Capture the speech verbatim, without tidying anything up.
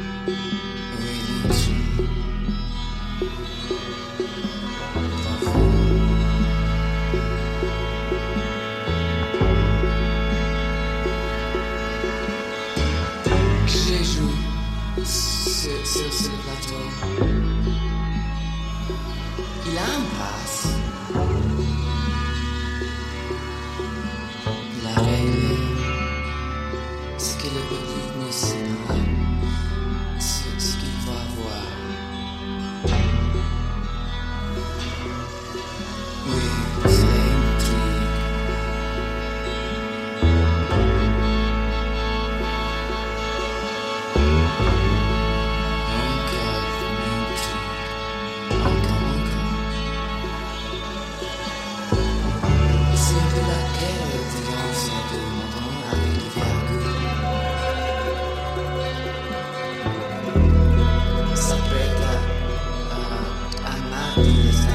J'ai joué sur, sur ce plateau. Il a un passe. La règle, c'est que le public ne sait pas ce, ce qu'il va voir. Oui, c'est l'intrigue. Ça prête à, à, à marquer